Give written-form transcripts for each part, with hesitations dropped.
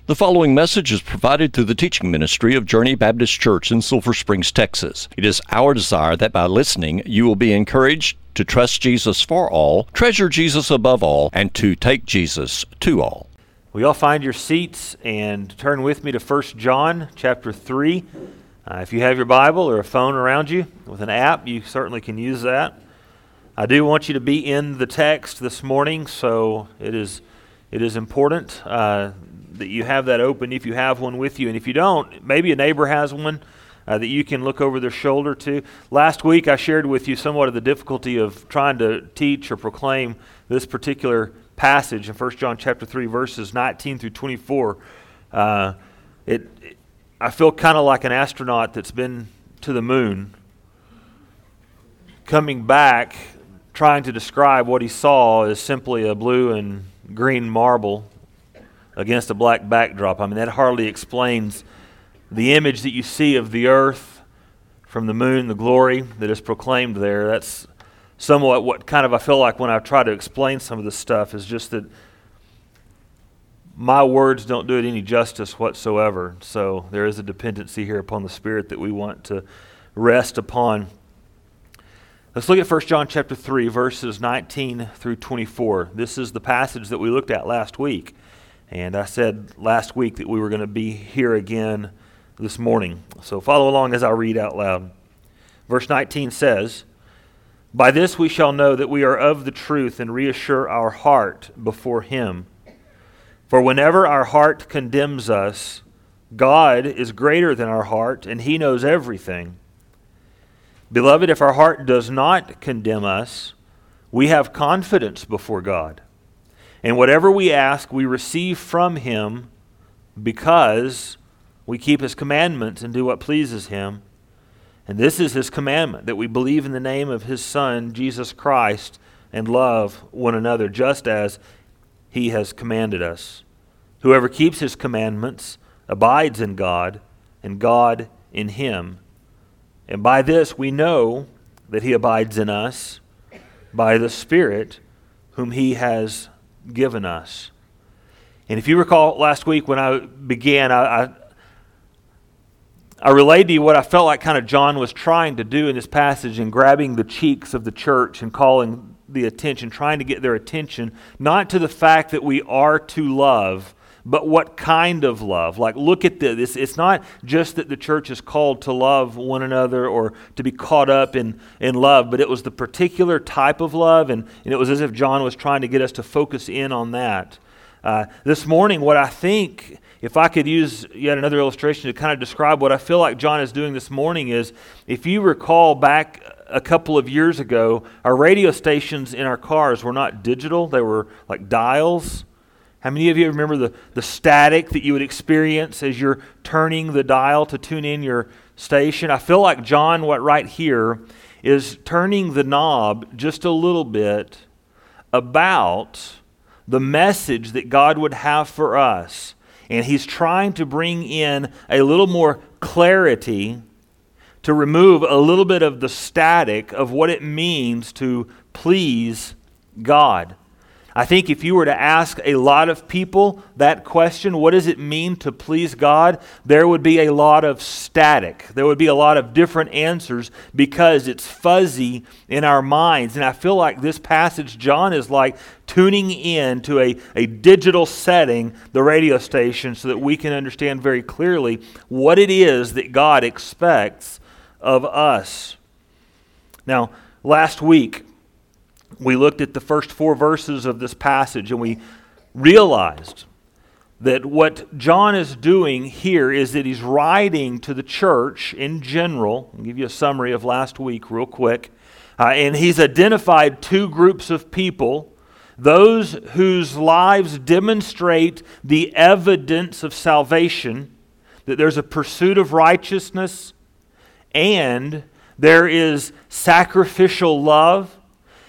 The following message is provided through the teaching ministry of Journey Baptist Church in Sulphur Springs, Texas. It is our desire that by listening, you will be encouraged to trust Jesus for all, treasure Jesus above all, and to take Jesus to all. Will you all find your seats and turn with me to 1 John chapter 3. If you have your Bible or a phone around you with an app, you certainly can use that. I do want you to be in the text this morning, so it is important that you have that open if you have one with you. And if you don't, maybe a neighbor has one that you can look over their shoulder to. Last week I shared with you somewhat of the difficulty of trying to teach or proclaim this particular passage in 1 John chapter 3, verses 19 through 24. I feel kind of like an astronaut that's been to the moon, coming back, trying to describe what he saw as simply a blue and green marble against a black backdrop. I mean, that hardly explains the image that you see of the earth from the moon, the glory that is proclaimed there. That's somewhat what kind of I feel like when I try to explain some of this stuff, is just that my words don't do it any justice whatsoever. So there is a dependency here upon the Spirit that we want to rest upon. Let's look at 1 John chapter 3, verses 19 through 24. This is the passage that we looked at last week. And I said last week that we were going to be here again this morning. So follow along as I read out loud. Verse 19 says, "By this we shall know that we are of the truth and reassure our heart before Him. For whenever our heart condemns us, God is greater than our heart, and He knows everything. Beloved, if our heart does not condemn us, we have confidence before God. And whatever we ask, we receive from Him because we keep His commandments and do what pleases Him. And this is His commandment, that we believe in the name of His Son, Jesus Christ, and love one another, just as He has commanded us. Whoever keeps His commandments abides in God, and God in him. And by this we know that He abides in us, by the Spirit whom He has given us." And if you recall last week when I began, I relayed to you what I felt like kind of John was trying to do in this passage, in grabbing the cheeks of the church and calling the attention, trying to get their attention, not to the fact that we are to love, but what kind of love. Like, look at this. It's not just that the church is called to love one another or to be caught up in love, but it was the particular type of love, and it was as if John was trying to get us to focus in on that. This morning, what I think, if I could use yet another illustration to kind of describe what I feel like John is doing this morning, is, if you recall back a couple of years ago, our radio stations in our cars were not digital. They were like dials. How many of you remember the static that you would experience as you're turning the dial to tune in your station? I feel like John, right here, is turning the knob just a little bit about the message that God would have for us. And he's trying to bring in a little more clarity to remove a little bit of the static of what it means to please God. I think if you were to ask a lot of people that question, what does it mean to please God? There would be a lot of static. There would be a lot of different answers because it's fuzzy in our minds. And I feel like this passage, John is like tuning in to a digital setting, the radio station, so that we can understand very clearly what it is that God expects of us. Now, last week, we looked at the first 4 verses of this passage, and we realized that what John is doing here is that he's writing to the church in general. I'll give you a summary of last week real quick. And he's identified 2 groups of people: those whose lives demonstrate the evidence of salvation, that there's a pursuit of righteousness, and there is sacrificial love,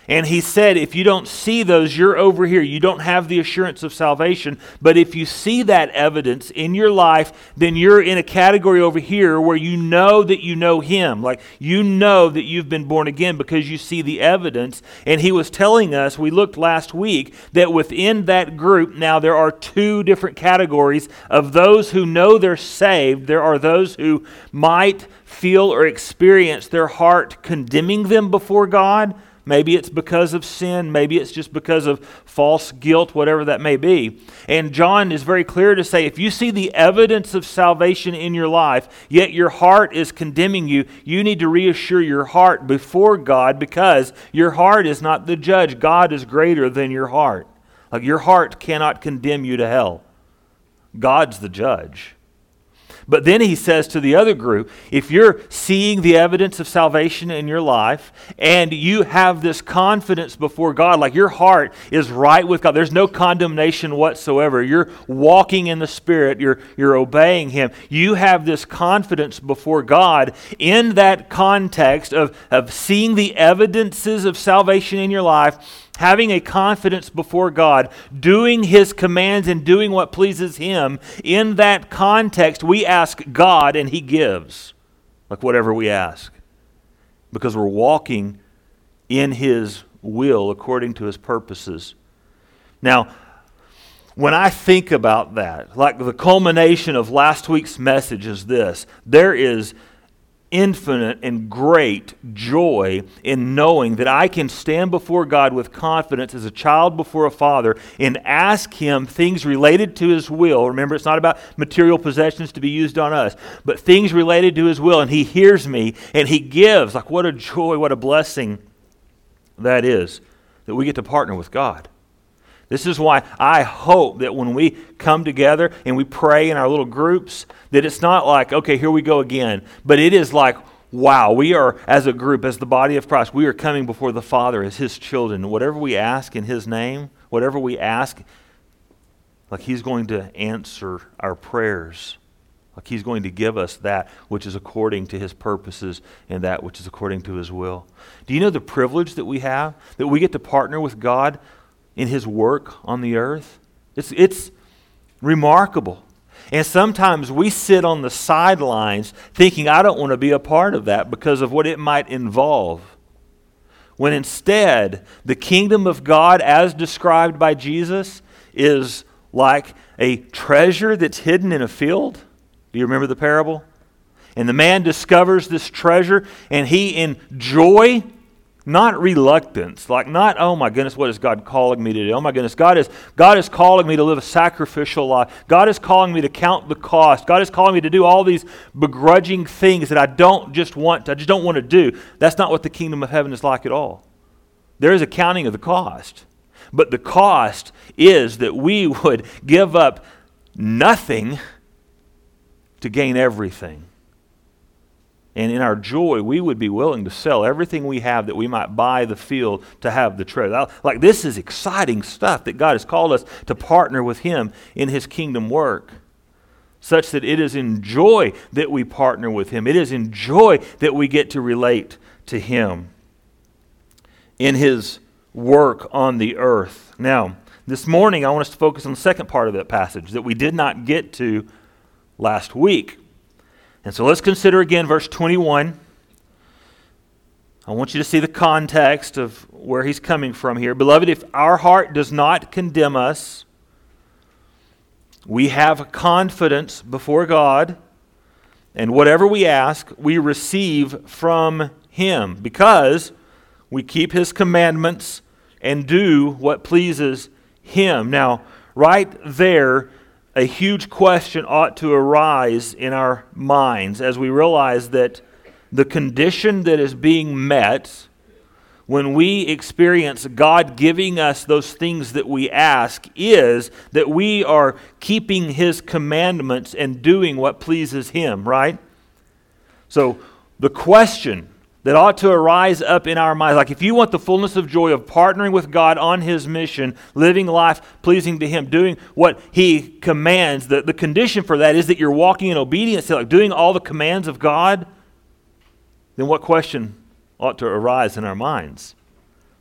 And he said, if you don't see those, you're over here. You don't have the assurance of salvation. But if you see that evidence in your life, then you're in a category over here where you know that you know him. Like, you know that you've been born again because you see the evidence. And he was telling us, we looked last week, that within that group, now there are two different categories of those who know they're saved. There are those who might feel or experience their heart condemning them before God. Maybe it's because of sin. Maybe it's just because of false guilt, whatever that may be. And John is very clear to say, if you see the evidence of salvation in your life, yet your heart is condemning you, you need to reassure your heart before God, because your heart is not the judge. God is greater than your heart. Like, your heart cannot condemn you to hell. God's the judge. But then he says to the other group, if you're seeing the evidence of salvation in your life and you have this confidence before God, like your heart is right with God, there's no condemnation whatsoever. You're walking in the Spirit, you're obeying him. You have this confidence before God in that context of seeing the evidences of salvation in your life, having a confidence before God, doing his commands and doing what pleases him. In that context, we ask God and he gives, like whatever we ask, because we're walking in his will according to his purposes. Now, when I think about that, like the culmination of last week's message is this: there is infinite and great joy in knowing that I can stand before God with confidence as a child before a father and ask him things related to his will. Remember, it's not about material possessions to be used on us, but things related to his will, and he hears me and he gives. Like, what a joy, what a blessing that is, that we get to partner with God. This is why I hope that when we come together and we pray in our little groups, that it's not like, okay, here we go again, but it is like, wow, we are, as a group, as the body of Christ, we are coming before the Father as his children. Whatever we ask in his name, whatever we ask, like he's going to answer our prayers. Like he's going to give us that which is according to his purposes and that which is according to his will. Do you know the privilege that we have, that we get to partner with God in his work on the earth? It's remarkable. And sometimes we sit on the sidelines thinking, I don't want to be a part of that because of what it might involve. When instead, the kingdom of God, as described by Jesus, is like a treasure that's hidden in a field. Do you remember the parable? And the man discovers this treasure, and he, in joy, not reluctance, like not, oh my goodness, what is God calling me to do? Oh my goodness, God is calling me to live a sacrificial life. God is calling me to count the cost. God is calling me to do all these begrudging things that I just don't want to do. That's not what the kingdom of heaven is like at all. There is a counting of the cost. But the cost is that we would give up nothing to gain everything. And in our joy, we would be willing to sell everything we have that we might buy the field to have the treasure. Like, this is exciting stuff that God has called us to partner with him in his kingdom work, such that it is in joy that we partner with him. It is in joy that we get to relate to him in his work on the earth. Now, this morning, I want us to focus on the second part of that passage that we did not get to last week. And so let's consider again verse 21. I want you to see the context of where he's coming from here. Beloved, if our heart does not condemn us, we have confidence before God, and whatever we ask, we receive from him, because we keep his commandments and do what pleases him. Now, right there, a huge question ought to arise in our minds as we realize that the condition that is being met when we experience God giving us those things that we ask is that we are keeping his commandments and doing what pleases him, right? So the question that ought to arise up in our minds, like if you want the fullness of joy of partnering with God on his mission, living life pleasing to him, doing what he commands, the condition for that is that you're walking in obedience to, like, doing all the commands of God, then what question ought to arise in our minds?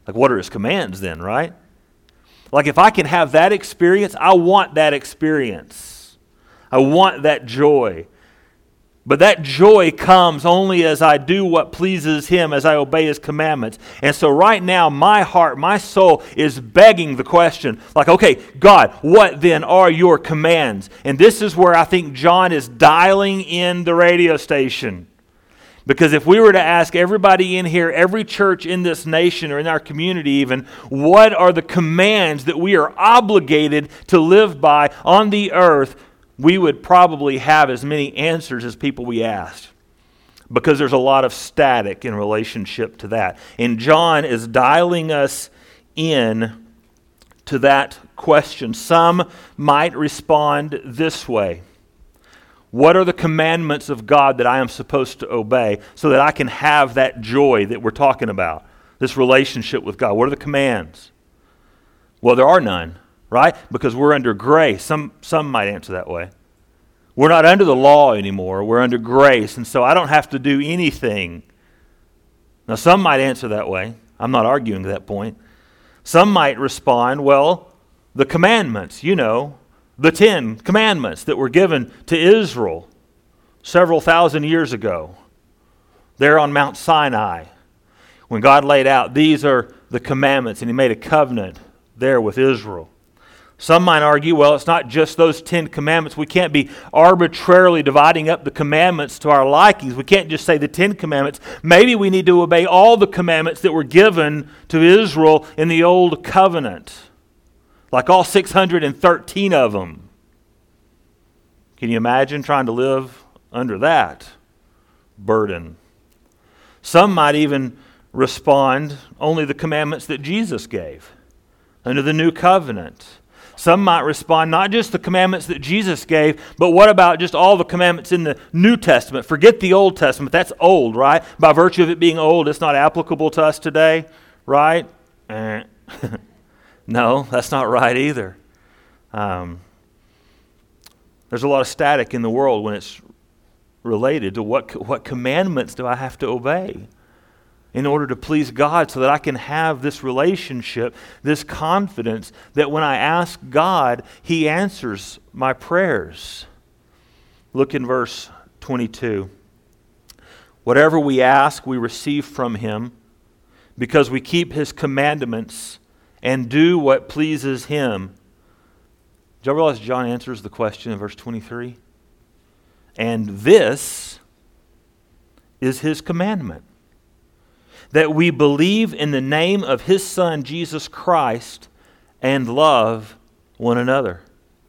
Like, what are his commands then, right? Like, if I can have that experience, I want that experience. I want that joy. But that joy comes only as I do what pleases him, as I obey his commandments. And so right now, my heart, my soul is begging the question, like, okay, God, what then are your commands? And this is where I think John is dialing in the radio station. Because if we were to ask everybody in here, every church in this nation or in our community even, what are the commands that we are obligated to live by on the earth, we would probably have as many answers as people we asked, because there's a lot of static in relationship to that. And John is dialing us in to that question. Some might respond this way. What are the commandments of God that I am supposed to obey so that I can have that joy that we're talking about, this relationship with God? What are the commands? Well, there are none. Right? Because we're under grace. Some might answer that way. We're not under the law anymore. We're under grace. And so I don't have to do anything. Now, some might answer that way. I'm not arguing that point. Some might respond, well, the commandments, the 10 commandments that were given to Israel several thousand years ago, there on Mount Sinai, when God laid out, these are the commandments, and he made a covenant there with Israel. Some might argue, well, it's not just those 10 commandments. We can't be arbitrarily dividing up the commandments to our likings. We can't just say the 10 commandments. Maybe we need to obey all the commandments that were given to Israel in the Old Covenant, like all 613 of them. Can you imagine trying to live under that burden? Some might even respond, only the commandments that Jesus gave under the New Covenant. Some might respond, not just the commandments that Jesus gave, but what about just all the commandments in the New Testament? Forget the Old Testament. That's old, right? By virtue of it being old, it's not applicable to us today, right? No, that's not right either. There's a lot of static in the world when it's related to what commandments do I have to obey in order to please God, so that I can have this relationship, this confidence that when I ask God, he answers my prayers. Look in verse 22. Whatever we ask, we receive from him, because we keep his commandments and do what pleases him. Did you realize John answers the question in verse 23? And this is his commandment, that we believe in the name of his Son, Jesus Christ, and love one another,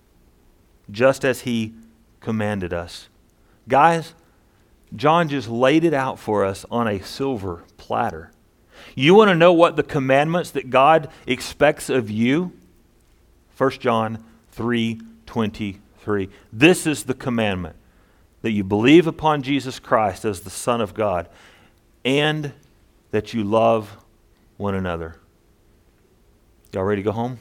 just as he commanded us. Guys, John just laid it out for us on a silver platter. You want to know what the commandments that God expects of you? 1 John 3:23. This is the commandment, that you believe upon Jesus Christ as the Son of God, and that you love one another. Y'all ready to go home?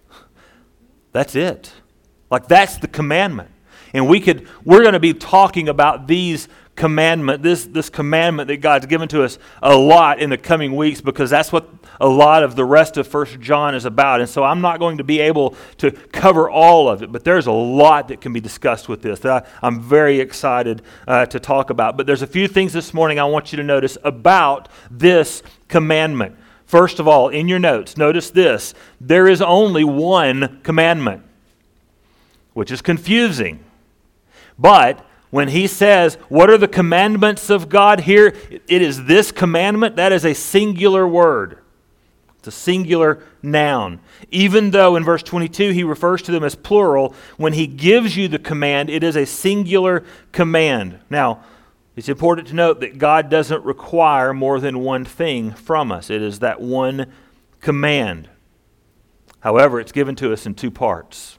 That's it. Like, that's the commandment. And we're going to be talking about these commandment, this commandment that God's given to us a lot in the coming weeks, because that's what a lot of the rest of 1 John is about. And so I'm not going to be able to cover all of it, but there's a lot that can be discussed with this that I'm very excited to talk about. But there's a few things this morning I want you to notice about this commandment. First of all, in your notes, notice this. There is only one commandment, which is confusing. But when he says, what are the commandments of God here? It is this commandment. That is a singular word. It's a singular noun. Even though in verse 22 he refers to them as plural, when he gives you the command, it is a singular command. Now, it's important to note that God doesn't require more than one thing from us. It is that one command. However, it's given to us in two parts.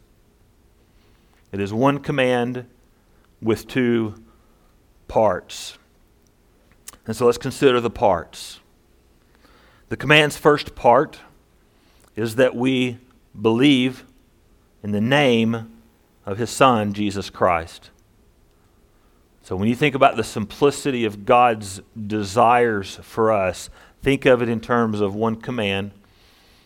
It is one command with two parts. And so let's consider the parts. The command's first part is that we believe in the name of his Son, Jesus Christ. So when you think about the simplicity of God's desires for us, think of it in terms of one command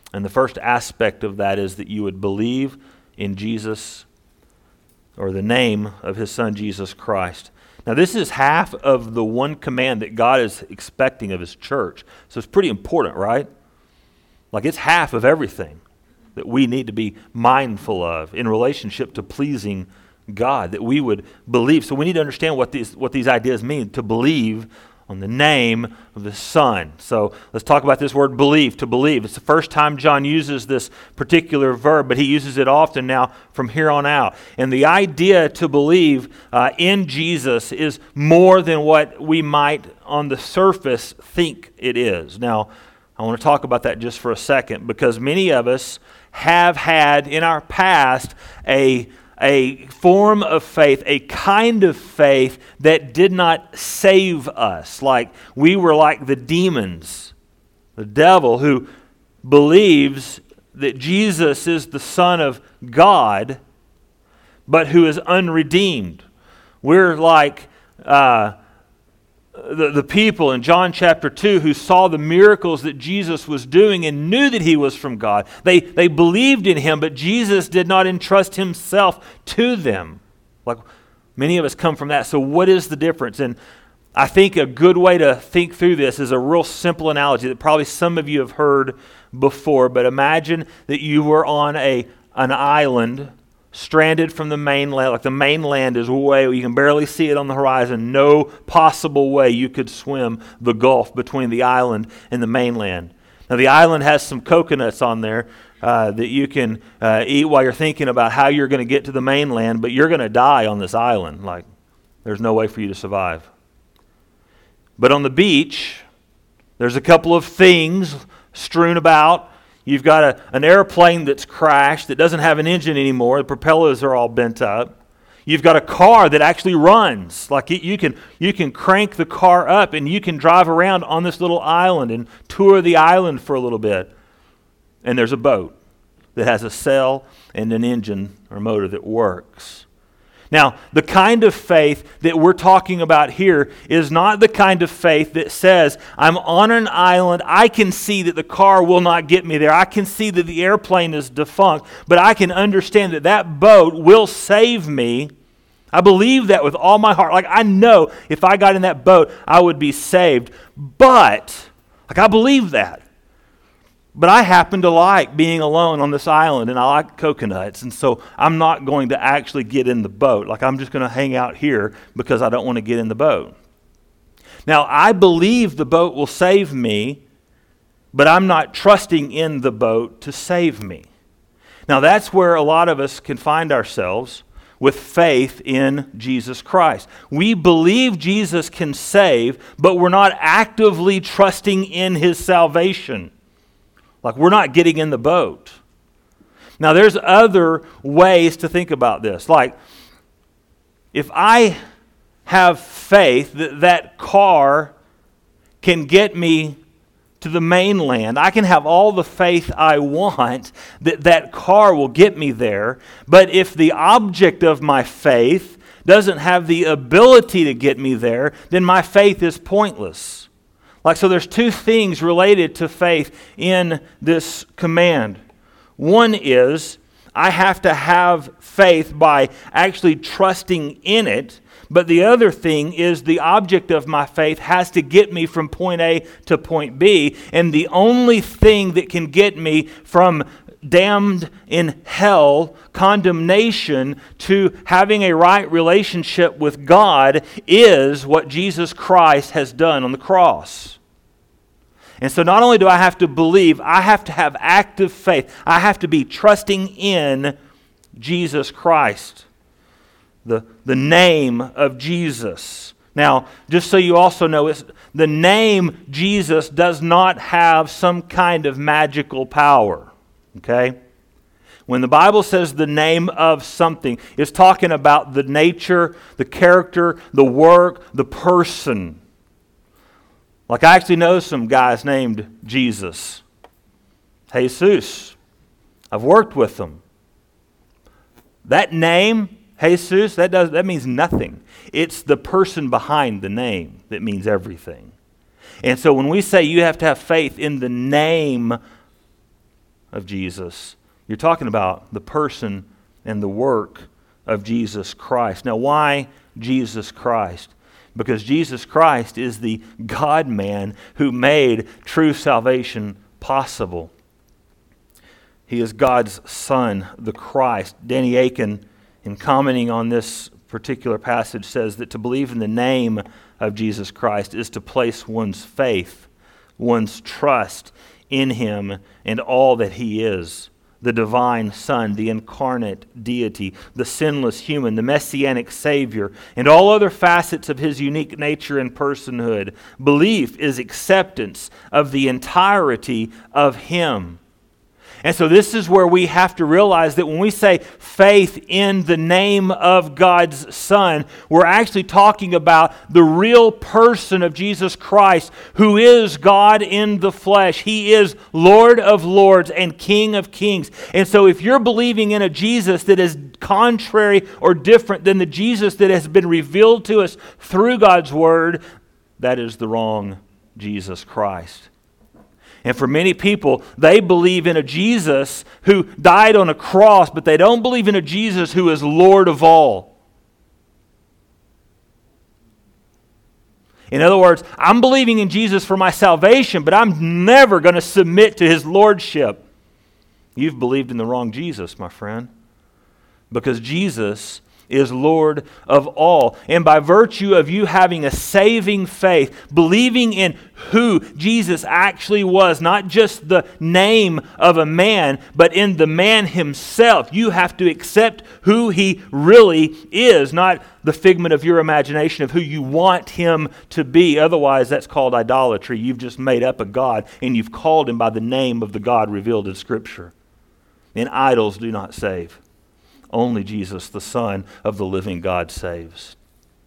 And the first aspect of that is that you would believe in Jesus, or the name of his Son, Jesus Christ. Now, this is half of the one command that God is expecting of his church. So it's pretty important, right? Like, it's half of everything that we need to be mindful of in relationship to pleasing God, that we would believe. So we need to understand what these ideas mean, to believe on the name of the Son. So let's talk about this word believe, to believe. It's the first time John uses this particular verb, but he uses it often now from here on out. And the idea to believe in Jesus is more than what we might on the surface think it is. Now, I want to talk about that just for a second, because many of us have had in our past a form of faith, a kind of faith that did not save us. Like we were like the demons, the devil who believes that Jesus is the Son of God, but who is unredeemed. We're like the people in John chapter 2 who saw the miracles that Jesus was doing and knew that he was from God. They believed in him, but Jesus did not entrust himself to them. Like many of us come from that. So what is the difference? And I think a good way to think through this is a real simple analogy that probably some of you have heard before, but imagine that you were on an island stranded from the mainland. Like the mainland is way, you can barely see it on the horizon. No possible way you could swim the gulf between the island and the mainland. Now the island has some coconuts on there that you can eat while you're thinking about how you're going to get to the mainland, but you're going to die on this island. Like there's no way for you to survive. But on the beach, there's a couple of things strewn about. You've got an airplane that's crashed that doesn't have an engine anymore. The propellers are all bent up. You've got a car that actually runs. Like you can crank the car up and you can drive around on this little island and tour the island for a little bit. And there's a boat that has a sail and an engine or motor that works. Now, the kind of faith that we're talking about here is not the kind of faith that says, I'm on an island, I can see that the car will not get me there, I can see that the airplane is defunct, but I can understand that that boat will save me. I believe that with all my heart. Like I know if I got in that boat, I would be saved. But, like I believe that. But I happen to like being alone on this island, and I like coconuts, and so I'm not going to actually get in the boat. Like I'm just going to hang out here because I don't want to get in the boat. Now, I believe the boat will save me, but I'm not trusting in the boat to save me. Now, that's where a lot of us can find ourselves with faith in Jesus Christ. We believe Jesus can save, but we're not actively trusting in his salvation. Like we're not getting in the boat. Now there's other ways to think about this. Like if I have faith that that car can get me to the mainland, I can have all the faith I want that that car will get me there. But if the object of my faith doesn't have the ability to get me there, then my faith is pointless. Like, so there's two things related to faith in this command. One is I have to have faith by actually trusting in it, but the other thing is the object of my faith has to get me from point A to point B, and the only thing that can get me from damned in hell, condemnation, to having a right relationship with God is what Jesus Christ has done on the cross. And so not only do I have to believe, I have to have active faith. I have to be trusting in Jesus Christ, the name of Jesus. Now, just so you also know, the name Jesus does not have some kind of magical power, okay? When the Bible says the name of something, it's talking about the nature, the character, the work, the person. Like I actually know some guys named Jesus, Jesus. I've worked with them. That name, Jesus, that means nothing. It's the person behind the name that means everything. And so when we say you have to have faith in the name of Jesus. You're talking about the person and the work of Jesus Christ. Now, why Jesus Christ? Because Jesus Christ is the God-man who made true salvation possible. He is God's Son, the Christ. Danny Akin, in commenting on this particular passage, says that to believe in the name of Jesus Christ is to place one's faith, one's trust in Him and all that He is. The divine Son, the incarnate deity, the sinless human, the messianic Savior, and all other facets of His unique nature and personhood. Belief is acceptance of the entirety of Him. And so this is where we have to realize that when we say faith in the name of God's Son, we're actually talking about the real person of Jesus Christ, who is God in the flesh. He is Lord of lords and King of kings. And so if you're believing in a Jesus that is contrary or different than the Jesus that has been revealed to us through God's Word, that is the wrong Jesus Christ. And for many people, they believe in a Jesus who died on a cross, but they don't believe in a Jesus who is Lord of all. In other words, I'm believing in Jesus for my salvation, but I'm never going to submit to His lordship. You've believed in the wrong Jesus, my friend. Because Jesus is Lord of all. And by virtue of you having a saving faith, believing in who Jesus actually was, not just the name of a man, but in the man himself, you have to accept who he really is, not the figment of your imagination of who you want him to be. Otherwise, that's called idolatry. You've just made up a God, and you've called him by the name of the God revealed in Scripture. And idols do not save. Only Jesus, the Son of the living God, saves.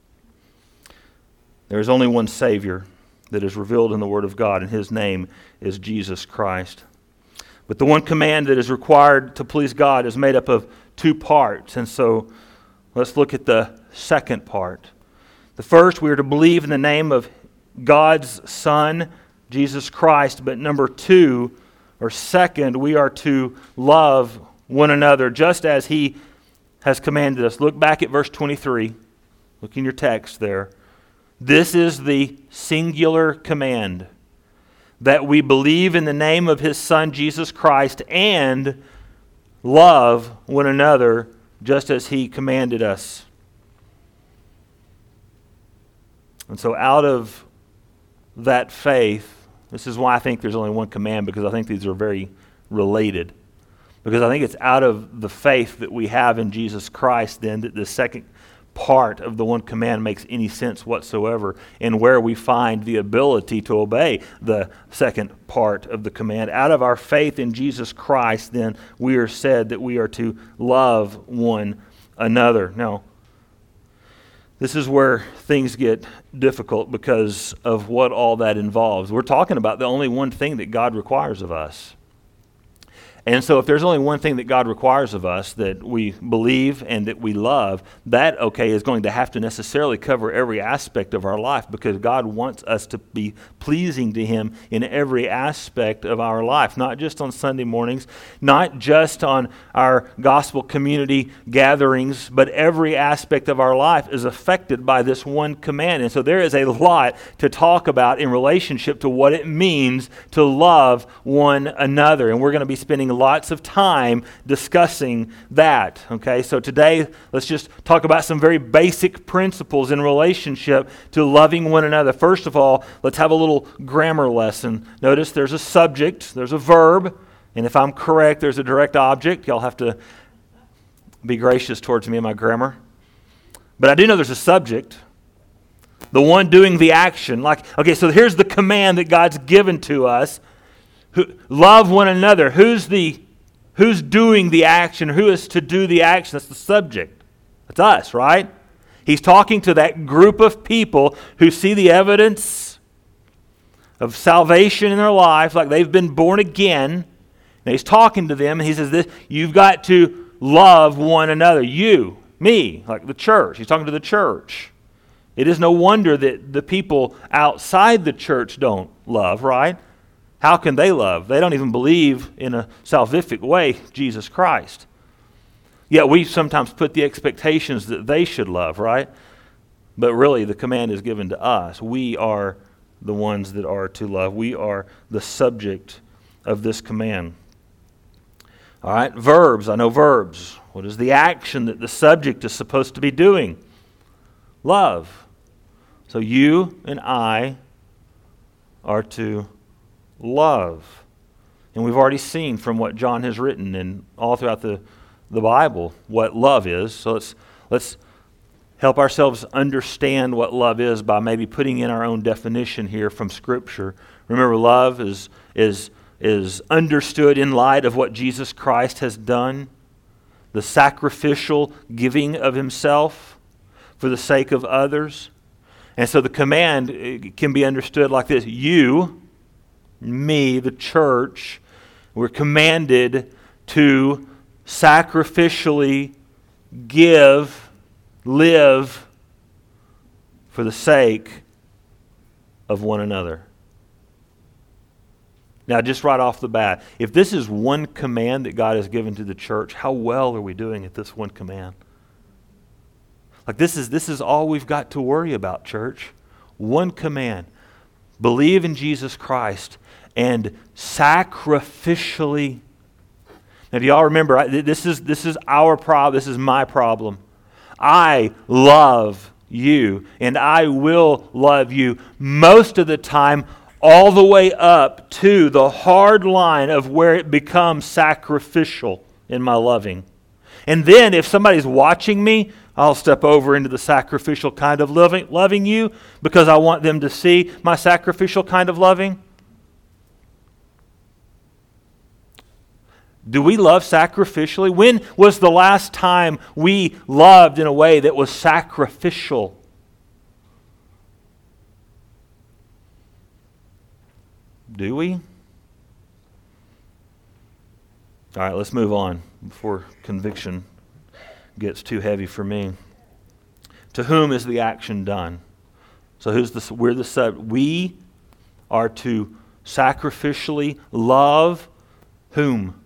There is only one Savior that is revealed in the Word of God, and His name is Jesus Christ. But the one command that is required to please God is made up of two parts. And so let's look at the second part. The first, we are to believe in the name of God's Son, Jesus Christ. But number two, or second, we are to love one another just as He has commanded us. Look back at verse 23. Look in your text there. This is the singular command, that we believe in the name of His Son, Jesus Christ, and love one another just as He commanded us. And so out of that faith, this is why I think there's only one command, because I think these are very related. Because I think it's out of the faith that we have in Jesus Christ then that the second part of the one command makes any sense whatsoever, and where we find the ability to obey the second part of the command. Out of our faith in Jesus Christ, then, we are said that we are to love one another. Now, this is where things get difficult because of what all that involves. We're talking about the only one thing that God requires of us. And so if there's only one thing that God requires of us, that we believe and that we love, that, okay, is going to have to necessarily cover every aspect of our life, because God wants us to be pleasing to Him in every aspect of our life, not just on Sunday mornings, not just on our gospel community gatherings, but every aspect of our life is affected by this one command. And so there is a lot to talk about in relationship to what it means to love one another. And we're going to be spending lots of time discussing that. Okay, so today let's just talk about some very basic principles in relationship to loving one another. First of all, let's have a little grammar lesson. Notice there's a subject, there's a verb, and if I'm correct, there's a direct object. Y'all have to be gracious towards me in my grammar. But I do know there's a subject, the one doing the action. Okay, so here's the command that God's given to us. Love one another. Who's doing the action? Who is to do the action? That's the subject. That's us, right? He's talking to that group of people who see the evidence of salvation in their life, like they've been born again. And He's talking to them, and He says this: you've got to love one another. You, me, like the church. He's talking to the church. It is no wonder that the people outside the church don't love, right? How can they love? They don't even believe in a salvific way, Jesus Christ. Yet we sometimes put the expectations that they should love, right? But really the command is given to us. We are the ones that are to love. We are the subject of this command. All right, verbs. I know verbs. What is the action that the subject is supposed to be doing? Love. So you and I are to love. And we've already seen from what John has written and all throughout the Bible what love is. So let's help ourselves understand what love is by maybe putting in our own definition here from Scripture. Remember, love is understood in light of what Jesus Christ has done, the sacrificial giving of himself for the sake of others. And so the command can be understood like this. You, me, the church, we're commanded to sacrificially live for the sake of one another. Now, just right off the bat, if this is one command that God has given to the church, how well are we doing at this one command? Like this is all we've got to worry about, church. One command. Believe in Jesus Christ and sacrificially. Now, do y'all remember, this is our problem, this is my problem. I love you, and I will love you most of the time, all the way up to the hard line of where it becomes sacrificial in my loving. And then if somebody's watching me, I'll step over into the sacrificial kind of loving you because I want them to see my sacrificial kind of loving. Do we love sacrificially? When was the last time we loved in a way that was sacrificial? Do we? All right, let's move on before conviction gets too heavy for me. To whom is the action done? So we're the subject. We are to sacrificially love whom?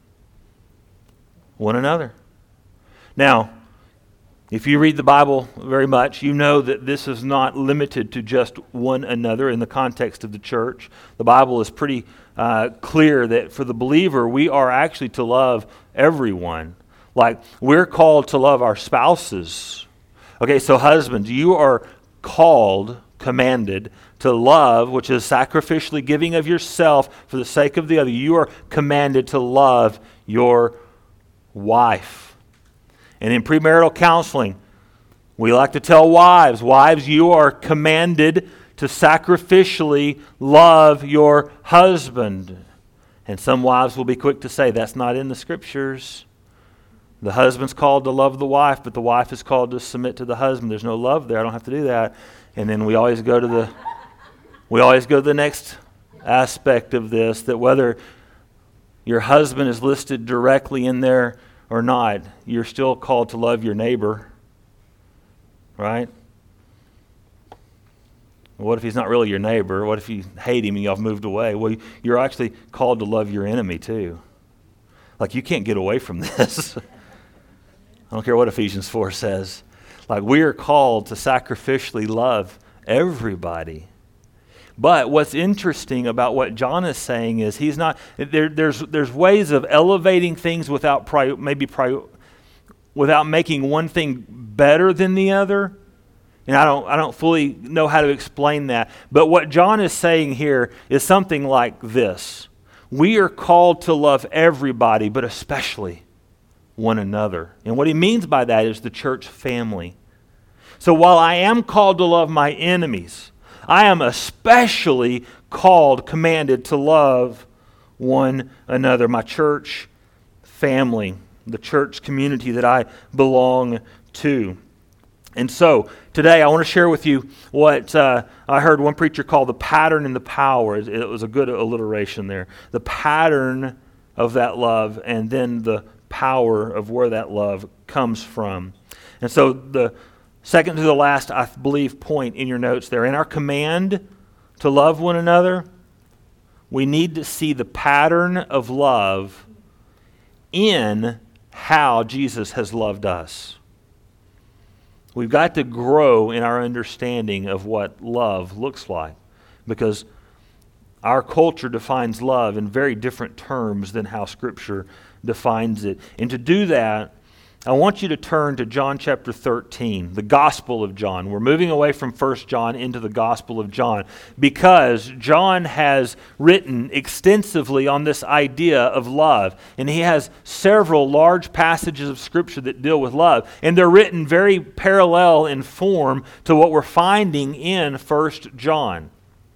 One another. Now, if you read the Bible very much, you know that this is not limited to just one another in the context of the church. The Bible is pretty clear that for the believer, we are actually to love everyone. Like, we're called to love our spouses. Okay, so husbands, you are commanded to love, which is sacrificially giving of yourself for the sake of the other. You are commanded to love your wife. And in premarital counseling, we like to tell wives, you are commanded to sacrificially love your husband. And some wives will be quick to say, that's not in the Scriptures. The husband's called to love the wife, but the wife is called to submit to the husband. There's no love there. I don't have to do that. And then we always go to the next aspect of this, that whether your husband is listed directly in there or not, you're still called to love your neighbor, right? What if he's not really your neighbor? What if you hate him and y'all have moved away? Well, you're actually called to love your enemy too. Like, you can't get away from this. I don't care what Ephesians 4 says. Like, we are called to sacrificially love everybody. But what's interesting about what John is saying is he's not. There's ways of elevating things without making one thing better than the other, and I don't fully know how to explain that. But what John is saying here is something like this: we are called to love everybody, but especially one another. And what he means by that is the church family. So while I am called to love my enemies, I am especially commanded to love one another, my church family, the church community that I belong to. And so today I want to share with you what I heard one preacher call the pattern and the power. It was a good alliteration there. The pattern of that love, and then the power of where that love comes from. And so the second to the last, I believe, point in your notes there, in our command to love one another, we need to see the pattern of love in how Jesus has loved us. We've got to grow in our understanding of what love looks like, because our culture defines love in very different terms than how Scripture defines it. And to do that, I want you to turn to John chapter 13, the Gospel of John. We're moving away from 1 John into the Gospel of John because John has written extensively on this idea of love. And he has several large passages of Scripture that deal with love. And they're written very parallel in form to what we're finding in 1 John.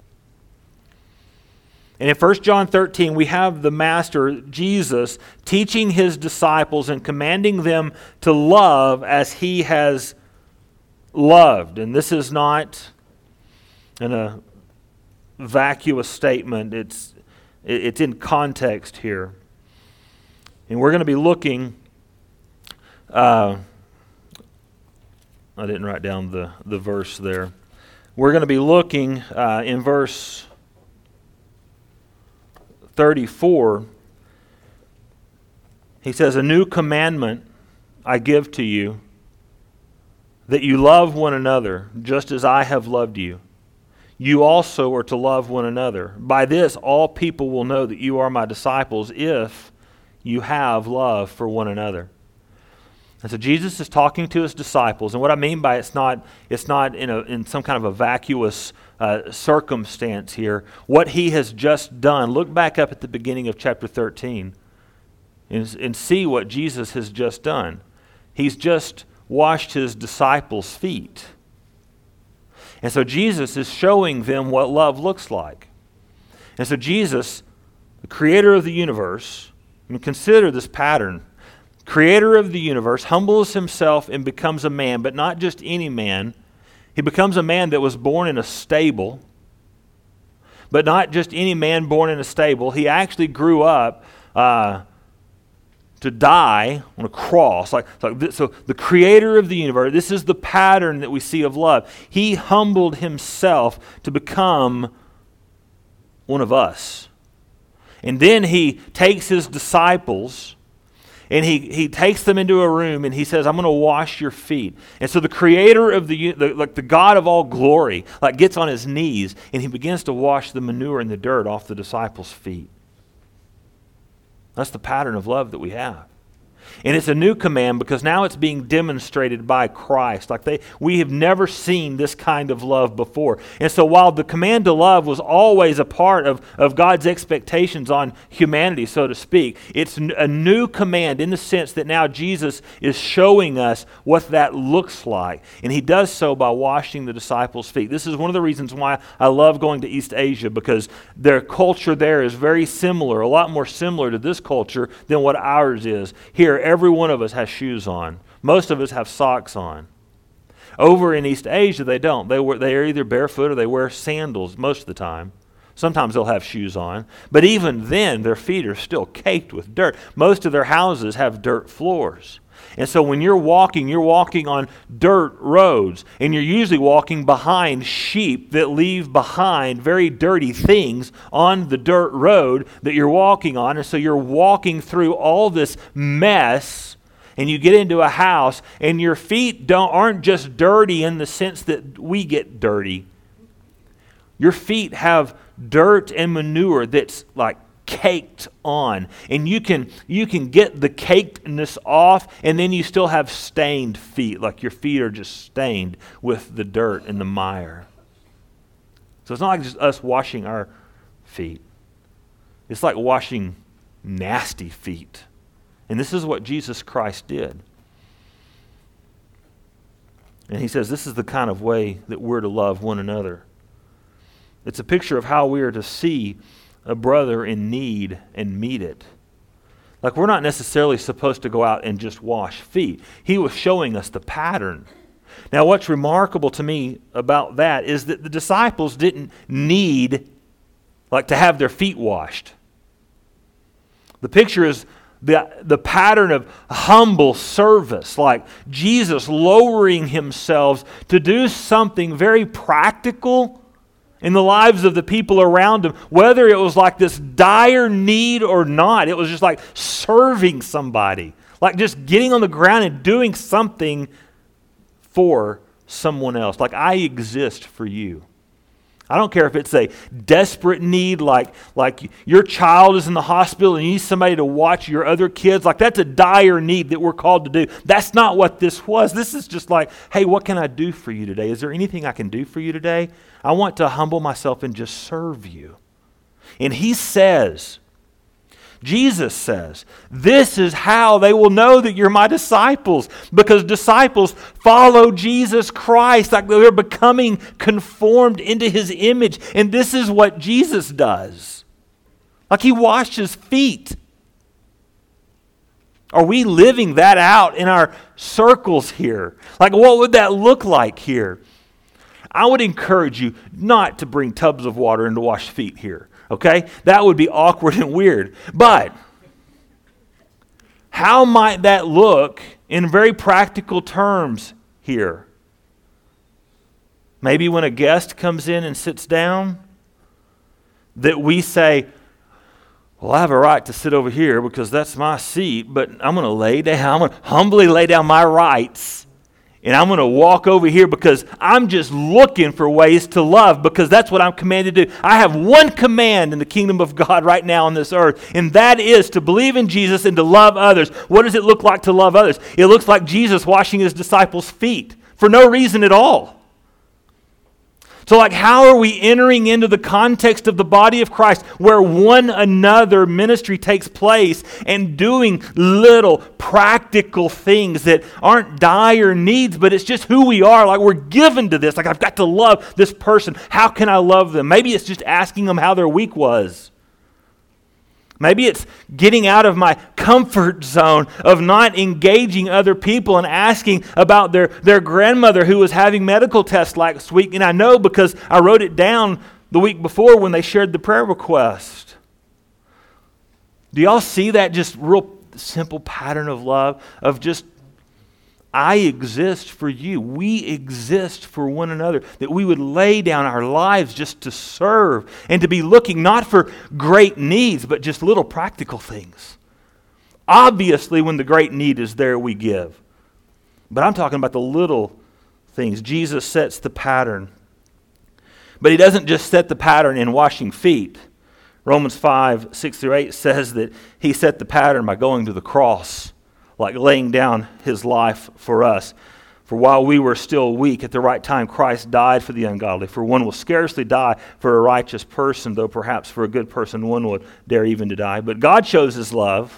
And in 1 John 13, we have the Master, Jesus, teaching his disciples and commanding them to love as he has loved. And this is not a vacuous statement. It's in context here. And we're going to be looking... I didn't write down the verse there. We're going to be looking in verse 34, he says, "A new commandment I give to you, that you love one another, just as I have loved you. You also are to love one another. By this all people will know that you are my disciples, if you have love for one another." And so Jesus is talking to his disciples, and what I mean by it's not in some kind of a vacuous circumstance here. What he has just done, look back up at the beginning of chapter 13 and see what Jesus has just done. He's just washed his disciples' feet. And so Jesus is showing them what love looks like. And so Jesus, the creator of the universe, and consider this pattern. Creator of the universe, humbles himself and becomes a man, but not just any man. He becomes a man that was born in a stable, but not just any man born in a stable. He actually grew up to die on a cross. So the creator of the universe, this is the pattern that we see of love. He humbled himself to become one of us. And then he takes his disciples and he takes them into a room and he says, "I'm going to wash your feet." And so the creator of the God of all glory, gets on his knees and he begins to wash the manure and the dirt off the disciples' feet. That's the pattern of love that we have. And it's a new command because now it's being demonstrated by Christ. We have never seen this kind of love before. And so while the command to love was always a part of God's expectations on humanity, so to speak, it's a new command in the sense that now Jesus is showing us what that looks like. And he does so by washing the disciples' feet. This is one of the reasons why I love going to East Asia, because their culture there is very similar, a lot more similar to this culture than what ours is. Here, every one of us has shoes on. Most of us have socks on. Over in East Asia, they don't. They are either barefoot or they wear sandals most of the time. Sometimes they'll have shoes on. But even then, their feet are still caked with dirt. Most of their houses have dirt floors. And so when you're walking on dirt roads, and you're usually walking behind sheep that leave behind very dirty things on the dirt road that you're walking on. And so you're walking through all this mess, and you get into a house, and your feet aren't just dirty in the sense that we get dirty. Your feet have dirt and manure that's caked on, and you can get the cakedness off, and then you still have stained feet, your feet are just stained with the dirt and the mire. So it's not like just us washing our feet. It's like washing nasty feet. And this is what Jesus Christ did. And he says this is the kind of way that we're to love one another. It's a picture of how we are to see a brother in need and meet it. We're not necessarily supposed to go out and just wash feet. He was showing us the pattern. Now, what's remarkable to me about that is that the disciples didn't need to have their feet washed. The picture is the pattern of humble service, like Jesus lowering himself to do something very practical in the lives of the people around him, whether it was like this dire need or not. It was just like serving somebody, like just getting on the ground and doing something for someone else. Like, I exist for you. I don't care if it's a desperate need, like your child is in the hospital and you need somebody to watch your other kids. Like, that's a dire need that we're called to do. That's not what this was. This is just like, hey, what can I do for you today? Is there anything I can do for you today? I want to humble myself and just serve you. And he says, Jesus says, this is how they will know that you're my disciples, because disciples follow Jesus Christ, like they're becoming conformed into his image. And this is what Jesus does. Like, he washes feet. Are we living that out in our circles here? Like, what would that look like here? I would encourage you not to bring tubs of water and to wash feet here. Okay? That would be awkward and weird. But how might that look in very practical terms here? Maybe when a guest comes in and sits down, that we say, well, I have a right to sit over here because that's my seat, but I'm going to lay down. I'm going to humbly lay down my rights. And I'm going to walk over here because I'm just looking for ways to love, because that's what I'm commanded to do. I have one command in the kingdom of God right now on this earth, and that is to believe in Jesus and to love others. What does it look like to love others? It looks like Jesus washing his disciples' feet for no reason at all. So, like, how are we entering into the context of the body of Christ where one another ministry takes place and doing little practical things that aren't dire needs, but it's just who we are? Like, we're given to this. Like, I've got to love this person. How can I love them? Maybe it's just asking them how their week was. Maybe it's getting out of my comfort zone of not engaging other people and asking about their grandmother who was having medical tests last week. And I know because I wrote it down the week before when they shared the prayer request. Do y'all see that just real simple pattern of love, of just, I exist for you. We exist for one another. That we would lay down our lives just to serve and to be looking not for great needs, but just little practical things. Obviously, when the great need is there, we give. But I'm talking about the little things. Jesus sets the pattern. But he doesn't just set the pattern in washing feet. Romans 5:6-8 says that he set the pattern by going to the cross, like laying down his life for us. For while we were still weak, at the right time Christ died for the ungodly. For one will scarcely die for a righteous person, though perhaps for a good person one would dare even to die. But God shows his love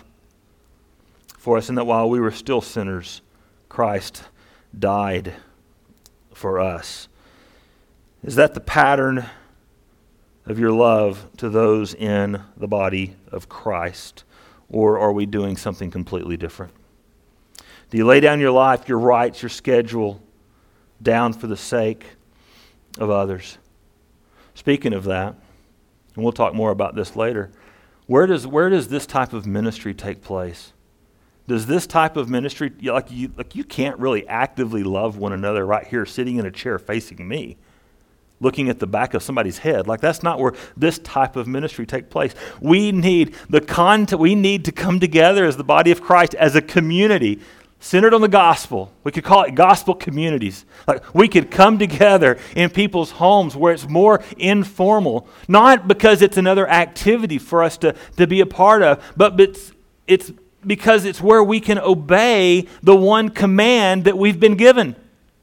for us in that while we were still sinners, Christ died for us. Is that the pattern of your love to those in the body of Christ? Or are we doing something completely different? Do you lay down your life, your rights, your schedule down for the sake of others? Speaking of that, and we'll talk more about this later, where does this type of ministry take place? Does this type of ministry, like you can't really actively love one another right here sitting in a chair facing me, looking at the back of somebody's head. Like, that's not where this type of ministry takes place. We need we need to come together as the body of Christ, as a community centered on the gospel. We could call it gospel communities. Like, we could come together in people's homes where it's more informal, not because it's another activity for us to be a part of, but it's because it's where we can obey the one command that we've been given.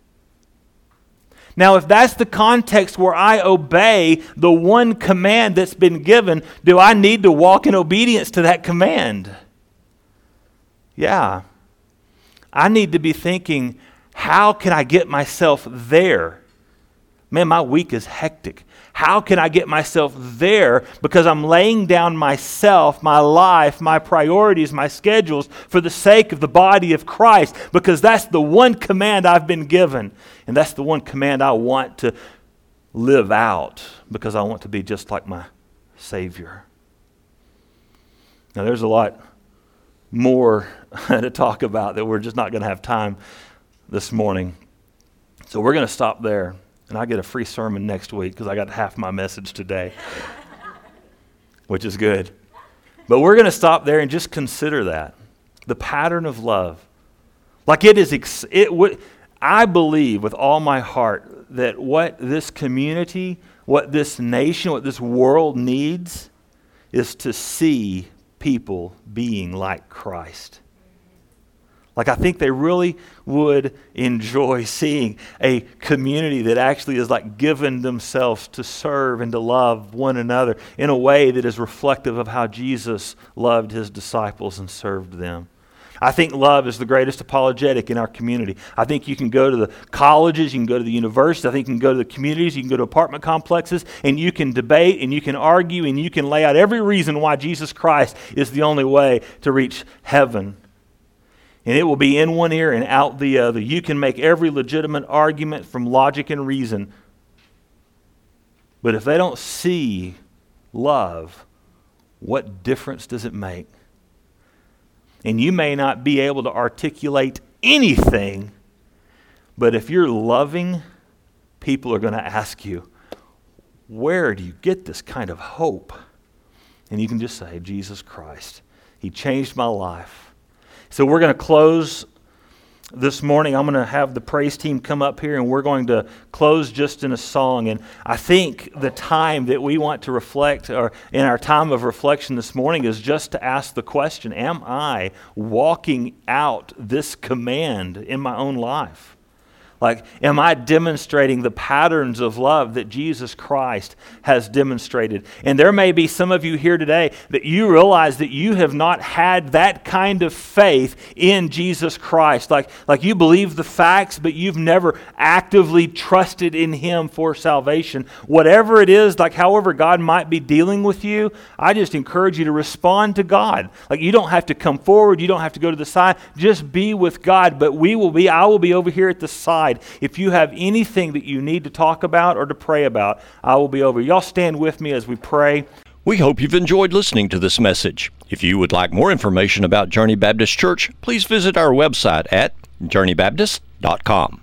Now, if that's the context where I obey the one command that's been given, do I need to walk in obedience to that command? Yeah. I need to be thinking, how can I get myself there? Man, my week is hectic. How can I get myself there? Because I'm laying down myself, my life, my priorities, my schedules for the sake of the body of Christ, because that's the one command I've been given. And that's the one command I want to live out, because I want to be just like my Savior. Now, there's a lot more to talk about that we're just not going to have time this morning. So we're going to stop there. And I get a free sermon next week because I got half my message today, which is good. But we're going to stop there and just consider that. The pattern of love. Like I believe with all my heart that what this community, what this nation, what this world needs is to see people being like Christ. Like I think they really would enjoy seeing a community that actually is like given themselves to serve and to love one another in a way that is reflective of how Jesus loved his disciples and served them. I think love is the greatest apologetic in our community. I think you can go to the colleges, you can go to the universities, I think you can go to the communities, you can go to apartment complexes, and you can debate and you can argue and you can lay out every reason why Jesus Christ is the only way to reach heaven. And it will be in one ear and out the other. You can make every legitimate argument from logic and reason. But if they don't see love, what difference does it make? And you may not be able to articulate anything, but if you're loving, people are going to ask you, where do you get this kind of hope? And you can just say, Jesus Christ. He changed my life. So we're going to close this morning. I'm going to have the praise team come up here and we're going to close just in a song. And I think the time that we want to reflect, or in our time of reflection this morning, is just to ask the question, am I walking out this command in my own life? Like, am I demonstrating the patterns of love that Jesus Christ has demonstrated? And there may be some of you here today that you realize that you have not had that kind of faith in Jesus Christ. Like you believe the facts, but you've never actively trusted in Him for salvation. Whatever it is, like however God might be dealing with you, I just encourage you to respond to God. Like you don't have to come forward, you don't have to go to the side, just be with God. But I will be over here at the side. If you have anything that you need to talk about or to pray about, I will be over. Y'all stand with me as we pray. We hope you've enjoyed listening to this message. If you would like more information about Journey Baptist Church, please visit our website at journeybaptist.com.